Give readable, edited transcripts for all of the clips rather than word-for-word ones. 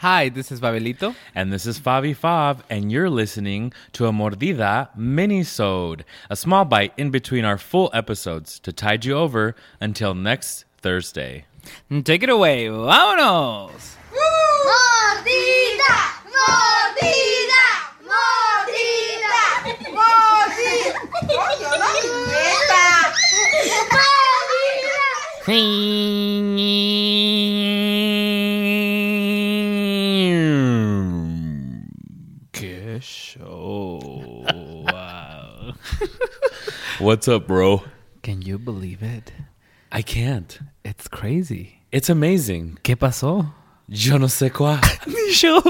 Hi, this is Babelito. And this is Fabi Fav, and you're listening to a Mordida mini-sode, a small bite in between our full episodes to tide you over until next Thursday. Take it away. ¡Vámonos! ¡Mordida! ¡Mordida! ¡Mordida! ¡Qué show! Wow. What's up, bro? Can you believe it? I can't. It's crazy. It's amazing. ¿Qué pasó? Yo no sé cuál. Show.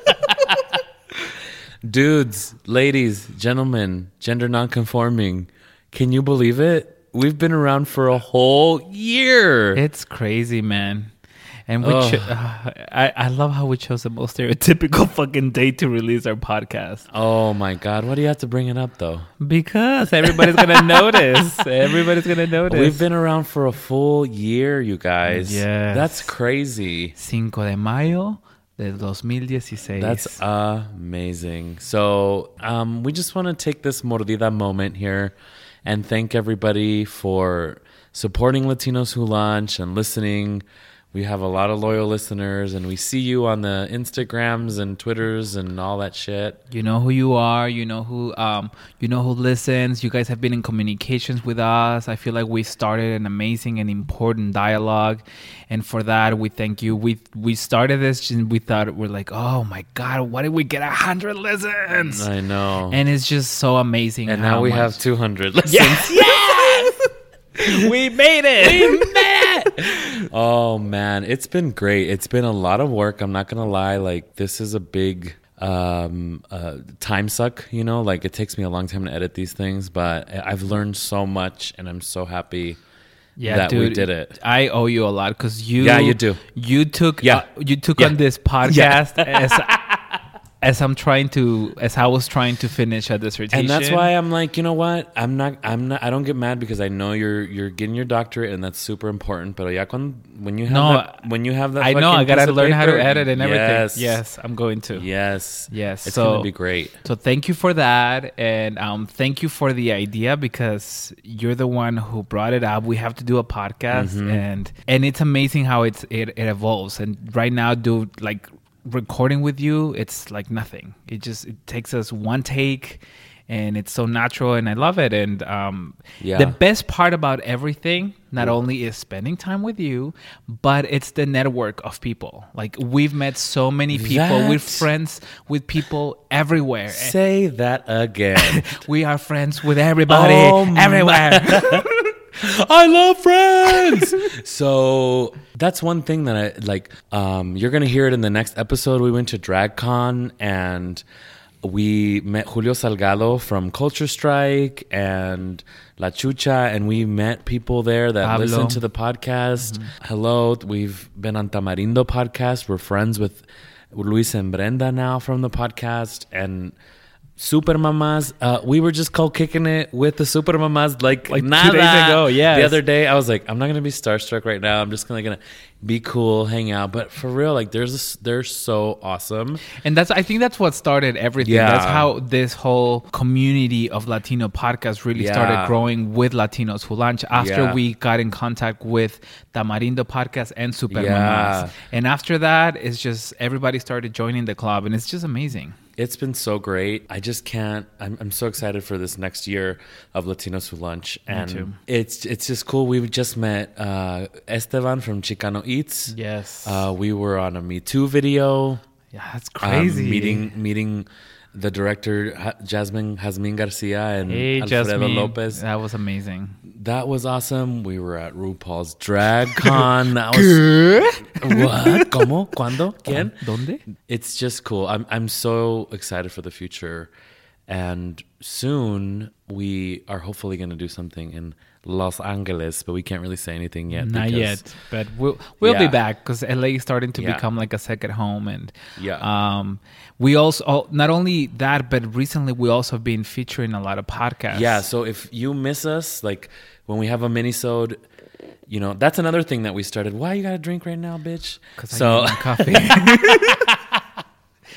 Dudes, ladies, gentlemen, gender nonconforming. Can you believe it? We've been around for a whole year. It's crazy, man. And we I love how we chose the most stereotypical fucking date to release our podcast. Oh my God. Why do you have to bring it up though? Because everybody's going to notice. Everybody's going to notice. We've been around for a full year, you guys. Yes. That's crazy. 5 de mayo del 2016. That's amazing. So we just want to take this Mordida moment here and thank everybody for supporting Latinos Who Lunch and listening. We have a lot of loyal listeners, and we see you on the Instagrams and Twitters and all that shit. You know who you are. You know who listens. You guys have been in communications with us. I feel like we started an amazing and important dialogue, and for that we thank you. We started this and we thought we're like, oh my God, why did we get 100 listens? I know, and it's just so amazing. And now we have 200 listens. Yes! We made it. We made it. Oh man, it's been great. It's been a lot of work. I'm not gonna lie. Like, this is a big time suck. You know, like, it takes me a long time to edit these things, but I've learned so much, and I'm so happy. That dude, we did it. I owe you a lot because you. Yeah, you do. You took. Yeah. You took Yeah. on this podcast as I was trying to finish a dissertation. And that's why I'm like, you know what? I don't get mad because I know you're getting your doctorate, and that's super important. But ya when you have that I know I gotta learn how to edit and everything. Yes, I'm going to. Yes. It's gonna be great. So thank you for that, and thank you for the idea because you're the one who brought it up. We have to do a podcast, and it's amazing how it evolves. And right now, dude, like, recording with you, it's like nothing. It takes us one take, and it's so natural, and I love it. And the best part about everything not only is spending time with you, but it's the network of people. Like, we've met so many people. We're friends with people everywhere. Say that again. We are friends with everybody everywhere. I love friends. So that's one thing that I like. You're gonna hear it in the next episode. We went to DragCon and we met Julio Salgado from Culture Strike and La Chucha, and we met people there that Pablo. listen to the podcast. Hello, we've been on Tamarindo podcast. We're friends with Luis and Brenda now from the podcast, and Super Mamas. We were just kicking it with the Super Mamas like nada. 2 days ago. Yeah, the other day I was like, I'm not gonna be starstruck right now. I'm just gonna be cool, hang out. But for real, like, they're so awesome. And I think that's what started everything. Yeah. That's how this whole community of Latino podcasts really started growing with Latinos Who Lunch after we got in contact with Tamarindo podcast and Super Mamas. And after that, it's just everybody started joining the club, and it's just amazing. It's been so great. I just can't. I'm so excited for this next year of Latinos Who Lunch, and too. It's just cool. We've just met Esteban from Chicano Eats. Yes, we were on a Me Too video. Yeah, that's crazy. Meeting the director Jasmine Garcia and Alfredo Jasmine. Lopez. That was amazing. That was awesome. We were at RuPaul's DragCon. That was what? ¿Cómo? ¿Cuándo? ¿Quién? ¿Dónde? It's just cool. I'm so excited for the future, and soon we are hopefully going to do something in Los Angeles, but we can't really say anything yet. Not yet, but we'll be back because LA is starting to become like a second home, and we also not only that, but recently we also have been featuring a lot of podcasts. Yeah, so if you miss us, like when we have a mini-sode, you know, that's another thing that we started. Why you got to drink right now, bitch? Because I need my coffee.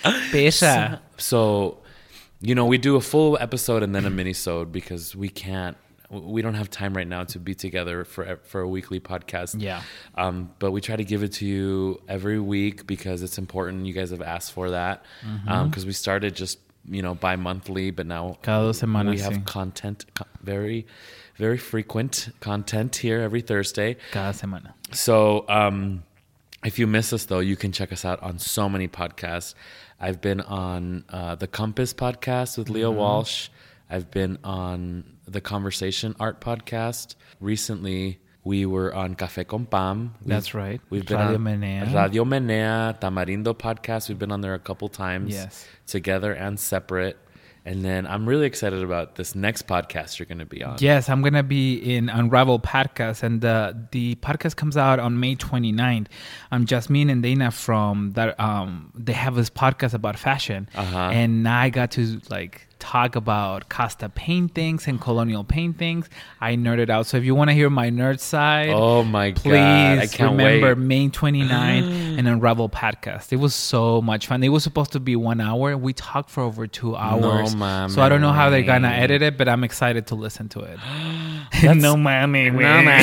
Pesha. So, we do a full episode and then a mini-sode because we don't have time right now to be together for a weekly podcast. Yeah. But we try to give it to you every week because it's important. You guys have asked for that. Because we started just, bi-monthly, but now Cada 2 semanas, we have sí. content, very, very frequent content here every Thursday. Cada semana. So, if you miss us, though, you can check us out on so many podcasts. I've been on the Compass podcast with Leo Walsh. I've been on the Conversation Art podcast. Recently, we were on Café con Pam. That's right. We've been Radio on Menea. Radio Menea, Tamarindo podcast. We've been on there a couple times. Yes. Together and separate. And then I'm really excited about this next podcast you're going to be on. Yes, I'm going to be in Unravel Podcast, and the podcast comes out on May 29th. Jasmine and Dana from that, they have this podcast about fashion, and I got to talk about Costa paintings and colonial paintings. I nerded out. So if you want to hear my nerd side, oh my please God, I can't remember wait. May 29th and Unravel Podcast. It was so much fun. It was supposed to be 1 hour. We talked for over 2 hours. mames. So I don't know how they're gonna edit it, but I'm excited to listen to it. No mames.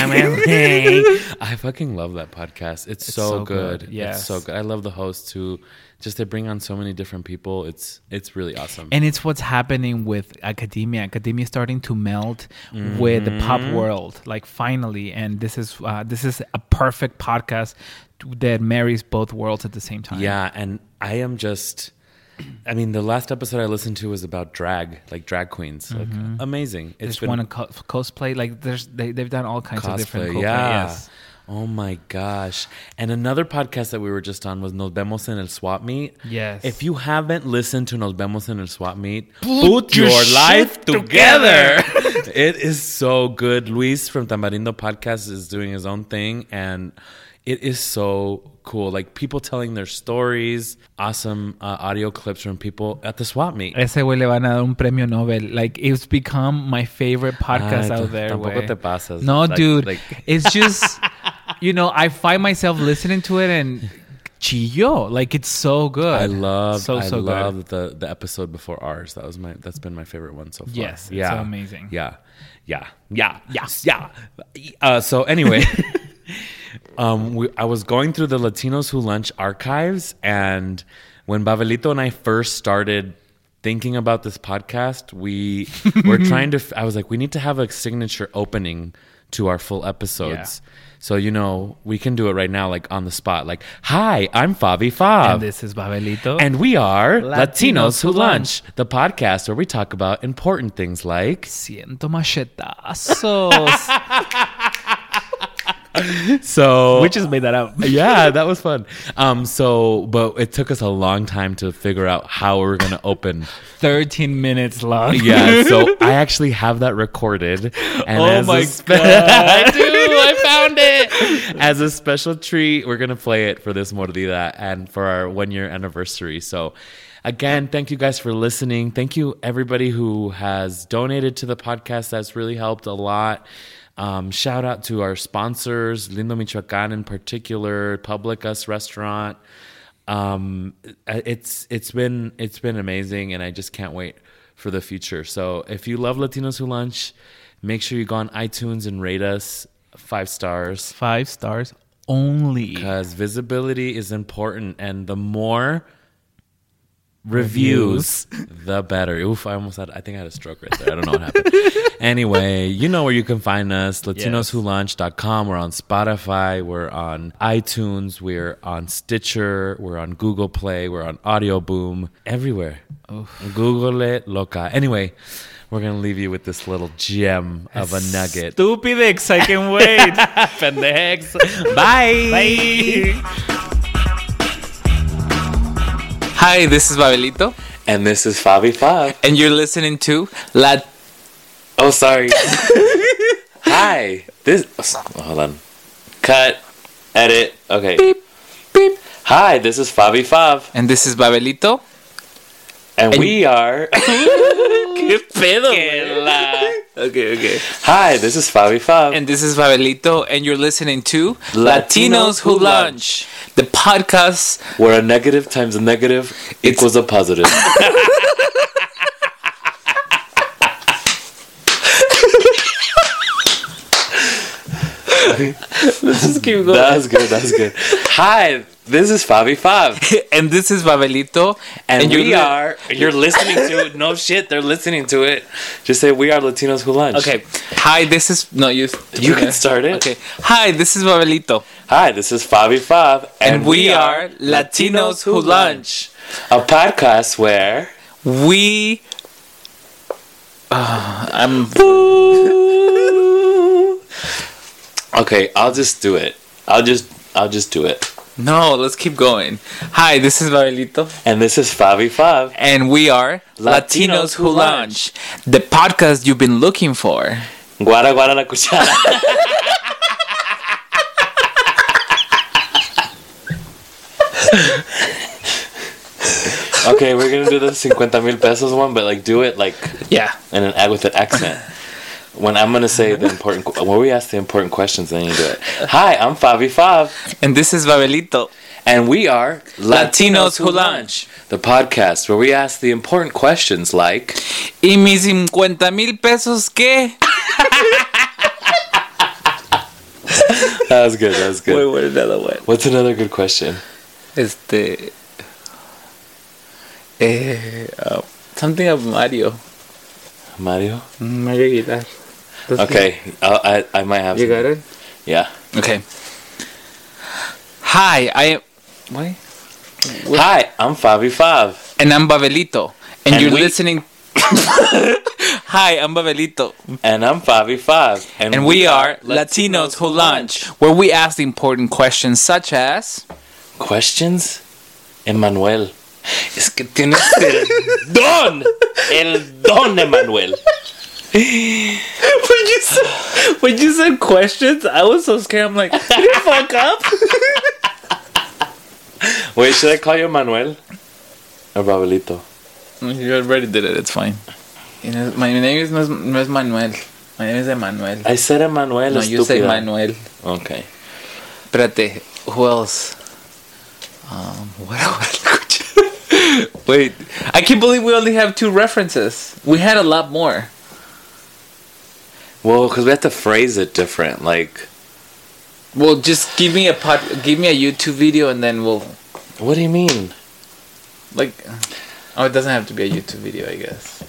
I fucking love that podcast. It's so good. Yes. It's so good. I love the hosts who they bring on so many different people. It's really awesome. And it's what's happening with academia. Academia is starting to melt with the pop world, finally. And this is a perfect podcast that marries both worlds at the same time. Yeah, and I am just... the last episode I listened to was about drag queens. Amazing. It's one cosplay. They've done all kinds of different cosplay. Yeah. Yes. Oh my gosh. And another podcast that we were just on was Nos Vemos en el Swap Meet. Yes. If you haven't listened to Nos Vemos en el Swap Meet, put your life together. It is so good. Luis from Tamarindo Podcast is doing his own thing, and it is so cool. People telling their stories, awesome audio clips from people at the swap meet. Ese güey le van a dar un premio Nobel. It's become my favorite podcast out there. Tampoco güey. te pasas. No, dude. It's just, I find myself listening to it and chillo. It's so good. I love good. the episode before ours. That's been my favorite one so far. Yes, it's so amazing. Yeah. So anyway, I was going through the Latinos Who Lunch archives, and when Babelito and I first started thinking about this podcast, we were trying to... I was like, we need to have a signature opening to our full episodes. Yeah. So, we can do it right now, on the spot. Hi, I'm Fabi Fab. And this is Babelito. And we are Latinos Who Lunch, the podcast where we talk about important things like... Siento machetazos. So we just made that up. Yeah, that was fun. But it took us a long time to figure out how we were going to open. 13 minutes long. Yeah, so I actually have that recorded. And oh my God. I do. I found it. As a special treat, we're going to play it for this Mordida and for our 1-year anniversary. So again, thank you guys for listening. Thank you everybody who has donated to the podcast. That's really helped a lot. Shout out to our sponsors, Lindo Michoacan in particular, Publicus Restaurant. It's been amazing, and I just can't wait for the future. So if you love Latinos Who Lunch, make sure you go on iTunes and rate us 5 stars. 5 stars only. Because visibility is important, and the more reviews, the better. Oof, I think I had a stroke right there. I don't know what happened. Anyway, you know where you can find us, latinoswholunch.com. We're on Spotify, we're on iTunes, we're on Stitcher, we're on Google Play, we're on Audio Boom, everywhere. Oof. Google it, loca. Anyway, we're going to leave you with this little gem of a nugget. Stupidex, I can wait. Pendex. Bye. Bye. Hi, this is Babelito. And this is Fabi Fab. And you're listening to Oh, sorry. Hi. Hold on. Cut. Edit. Okay. Beep, beep. Hi, this is Fabi Fab. And this is Babelito. And we are... ¿Qué pedo, Que la... Okay. Hi, this is Fabi Fab. And this is Fabelito, and you're listening to Latinos Who Lunch, the podcast. where a negative times a negative equals a positive. Let's just keep going. That was good. Hi, this is Fabi Fab. And this is Fabelito, And you're listening to it. No shit, they're listening to it. Just say, we are Latinos Who Lunch. Okay. Hi, this is You can start it. Okay. Hi, this is Fabelito, Hi, this is Fabi Fab. and we are Latinos Who Lunch. A podcast where... We. I'm. Okay, I'll just do it. I'll just do it. No, let's keep going. Hi, this is Fabelito. And this is Fabi Fab. And we are Latinos Who Lunch, the podcast you've been looking for. Guara guara la cuchara. Okay, we're gonna do the 50 mil pesos one, but like do it like Yeah. in with an accent. When I'm gonna say the important, when we ask the important questions, then you do it. Hi, I'm Fabi Fab, And this is Fabelito. and we are Latinos Who Lunch. the podcast where we ask the important questions like, ¿Y mis 50,000 pesos qué? that was good. Wait, what another one? What's another good question? Something of Mario. Mario? Mario Aguilar. Okay, I might have. You some. got it? Yeah. Okay. Hi, I am. Wait. Hi, I'm Fabi Fab. And I'm Babelito. And, And you're we- listening. Hi, I'm Babelito. And I'm Fabi Fab. And we are Latinos Who Lunch, where we ask important questions such as. Questions? Emmanuel. Es que tienes el don. El don, Emmanuel. When you said questions, I was so scared. I'm like, did you fuck up? Wait, should I call you Emmanuel? Or Babelito? You already did it. It's fine. You know, my name is no es Manuel. My name is Emmanuel. I said Emmanuel. No, you say estúpida. Manuel. Okay. Espérate, who else? Wait, I can't believe we only have 2 references. We had a lot more. Well, because we have to phrase it different. Like, Well, just give me a YouTube video and then we'll what do you mean? like. Oh, it doesn't have to be a YouTube video, I guess.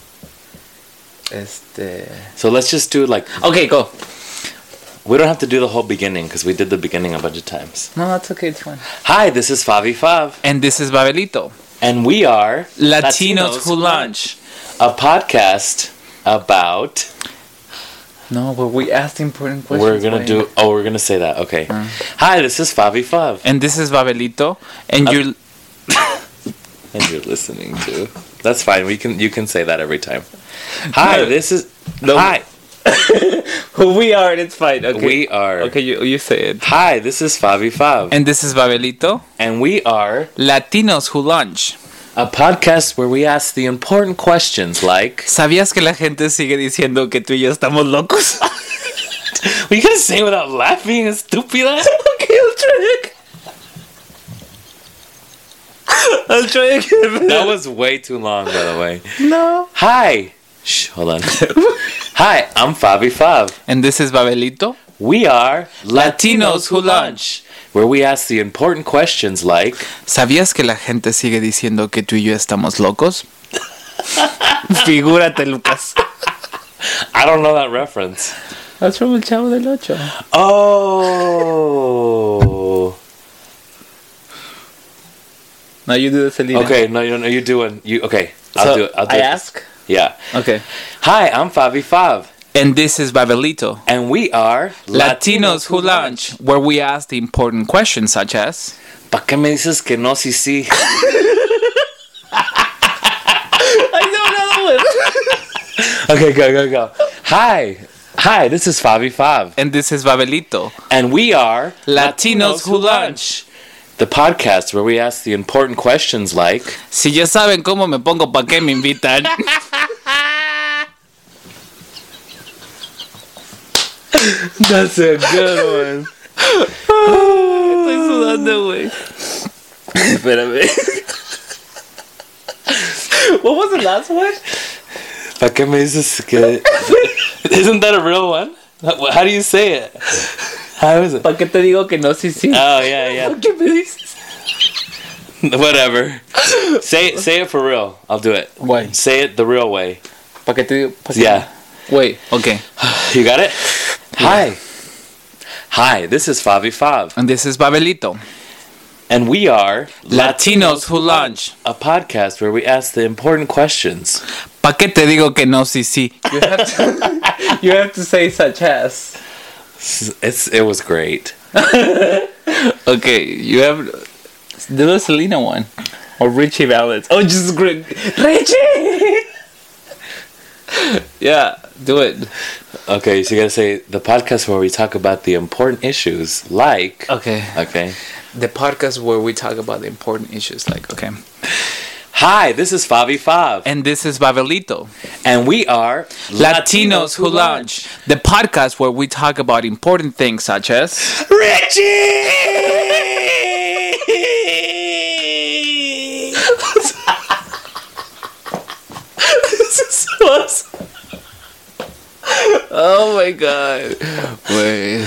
So let's just do like, Okay, go. we don't have to do the whole beginning because we did the beginning a bunch of times. No, that's okay. It's fine. Hi, this is Fabi Fab. And this is Babelito. And we are Latinos Who Lunch. a podcast about... No, but we asked important questions. We're gonna say that. Okay. Hi, this is Fabi Fab. And this is Babelito. And you're. And you're listening to. That's fine. You can say that every time. Hi, No. this is. No. Hi, Who we are, and it's fine. Okay. we are. Okay, you say it. Hi, this is Fabi Fab. And this is Babelito. And we are Latinos Who Lunch. a podcast where we ask the important questions like. ¿Sabías que la gente sigue diciendo que tú y yo estamos locos? What you gonna say without laughing, estúpida? Okay, I'll try again. That was way too long, by the way. No. Hi. Shh, hold on. Hi, I'm Fabi Fab. And this is Babelito. We are Latinos Who Lunch. where we ask the important questions like. ¿Sabías que la gente sigue diciendo que tú y yo estamos locos? Figúrate, Lucas. I don't know that reference. That's from El Chavo del Ocho. Oh. Now you do the Selena. Okay, no, you're doing. Okay, I'll So, do it. I'll do I it. ask? Yeah. Okay. Hi, I'm Fabi Fab. And this is Babelito. And we are Latinos Who Lunch, where we ask the important questions such as. ¿Pa' qué me dices que no, sí, sí? I know another one. Okay, go. Hi, this is Fabi Fab. And this is Babelito. And we are Latinos Who Lunch. the podcast where we ask the important questions like. Si ya saben cómo me pongo, ¿pa' qué me invitan? That's a good one. Estoy sudando, güey. Espérame. What was the last one? ¿Para qué me dices que... Isn't that a real one? How do you say it? How is it? ¿Para qué te digo que no? Sí, sí. Oh, yeah. ¿Por qué me dices? Whatever. Say it for real. I'll do it. Why? Say it the real way. ¿Para qué te digo? Yeah. Wait, okay. You got it? Hi, this is Favi Fav. And this is Babelito. And we are Latinos Who Lunch. a podcast where we ask the important questions. ¿Para qué te digo que no? Sí, sí. You have to say such as. It was great. Okay, you have the Selena one. Or Richie Valens. Oh, just great. Richie! Yeah, do it. Okay, so you gotta say the podcast where we talk about the important issues like... Okay. The podcast where we talk about the important issues like, okay. Hi, this is Favi Fav. And this is Babelito. And we are Latinos Who Lunch. The podcast where we talk about important things such as... Richie! This is so awesome. Oh my god. Wait.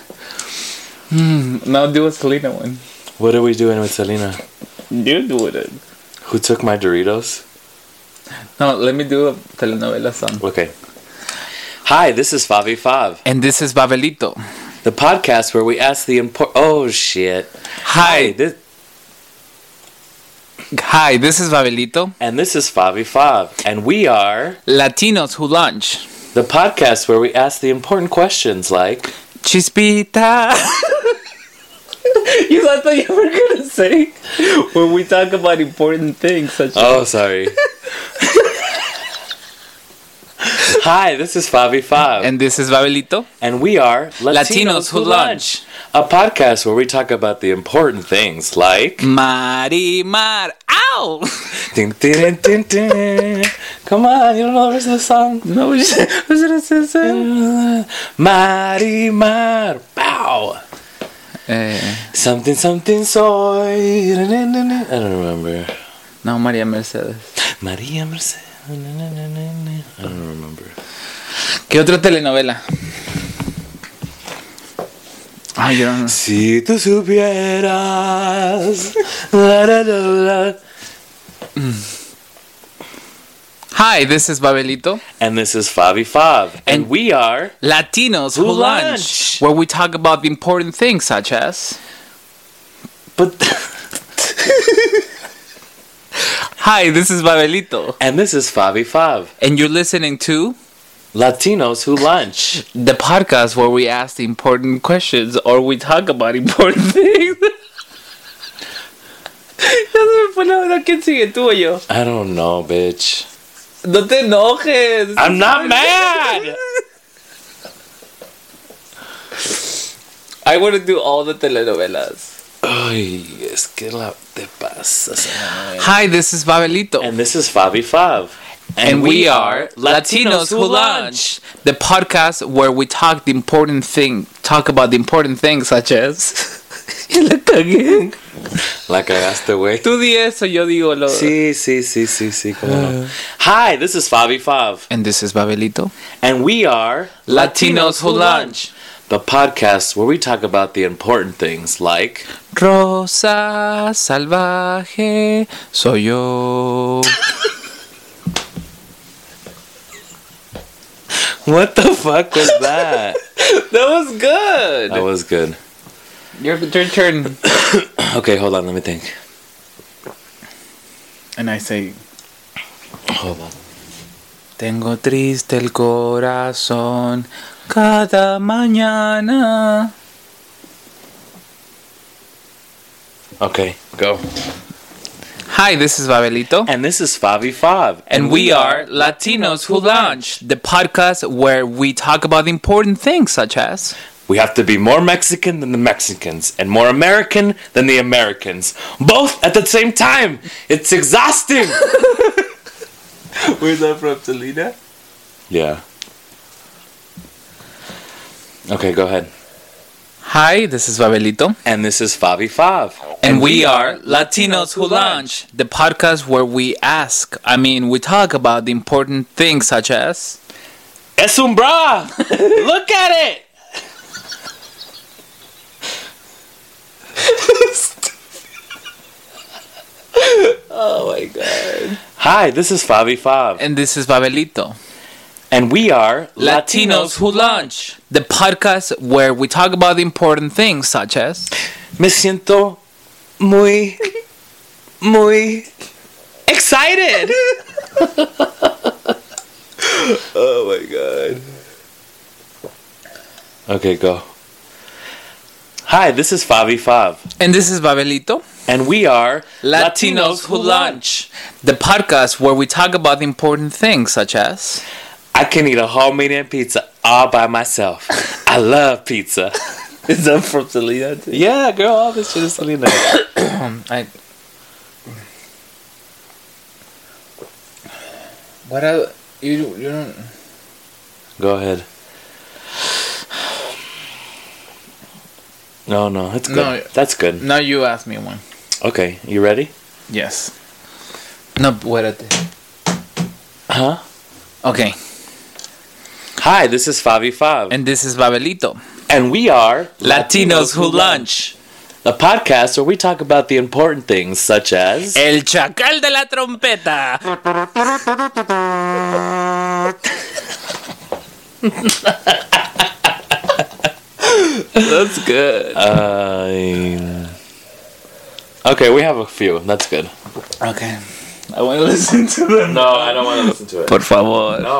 Now do a Selena one. What are we doing with Selena? You do it. Who took my Doritos? No, let me do a telenovela song. Okay. Hi, this is Favi Fav. And this is Babelito. The podcast where we ask the important... Oh, shit. Hi, this... Hi, this is Babelito. And this is Favi Fav. And we are... Latinos Who Lunch. The podcast where we ask the important questions like... Chispita. You thought you were going to say when we talk about important things such as... Oh, sorry. Hi, this is Favi Fav. And this is Babelito. And we are Latinos Who Lunch. A podcast where we talk about the important things like... Marimar. Ow! Ding, ding, ding, ding. Come on, you don't know the rest of the song? No, what's it? Marimar. Pow! Something, something soy. I don't remember. No, Maria Mercedes. María Mercedes. I don't remember. ¿Qué otra telenovela? Ay, yo no. Si tú supieras. La, la, la, la. Hi, this is Babelito. And this is Favi Fav. And we are Latinos Who Lunch, where we talk about the important things such as... But Hi, this is Babelito. and this is Favi Fav. And you're listening to Latinos Who Lunch. the podcast where we ask the important questions or we talk about important things. Ya se me fue la verdad. ¿Quién sigue, tú o yo? I don't know, bitch. No te enojes. I'm not mad. I want to do all the telenovelas. Ay, es que la te pasas. Hi, this is Babelito. And this is Favi Fav. And we are Latinos Who Lunch, the podcast where we talk about the important things such as... Ya la cagué. La cagaste, güey. Tú di eso, yo digo lo... Sí. Cómo no. Hi, this is Favi Fav. And this is Babelito. And we are Latinos Who Lunch, the podcast where we talk about the important things like... Rosa salvaje soy yo. What the fuck was that? That was good. That was good. Your turn. Okay, hold on, let me think. And I say... Hold on. Tengo triste el corazón cada mañana. Okay, go. Hi, this is Babelito. And this is Favi Fav. And we are Latinos Who Lunch, the podcast where we talk about important things such as... We have to be more Mexican than the Mexicans and more American than the Americans. Both at the same time. It's exhausting. Where's that from, Selena? Yeah. Okay, go ahead. Hi, this is Babelito. And this is Fabi Fav. And we are Latinos Who Lunch, the podcast where we talk about the important things such as... Es un bra! Look at it! Oh my God. Hi, this is Fabi Fav. And this is Babelito. And we are Latinos Who Lunch, the podcast where we talk about the important things such as... Me siento muy excited. Oh my God. Okay, go. Hi, this is Fabi Fav. And this is Babelito. And we are Latinos Who Lunch, the podcast where we talk about the important things such as... I can eat a whole medium pizza all by myself. I love pizza. Is that from Selena too? Yeah, girl, all this shit is Selena. You don't... Go ahead. No, it's good. No. That's good. Now you ask me one. Okay, you ready? Yes. No, espérate. Huh? Okay. Hi, this is Fabi Fav. And this is Babelito. And we are Latinos Who Lunch. A podcast where we talk about the important things such as... El Chacal de la Trompeta. That's good. Okay, we have a few. That's good. Okay. I want to listen to them. No, I don't want to listen to it. Por favor. No.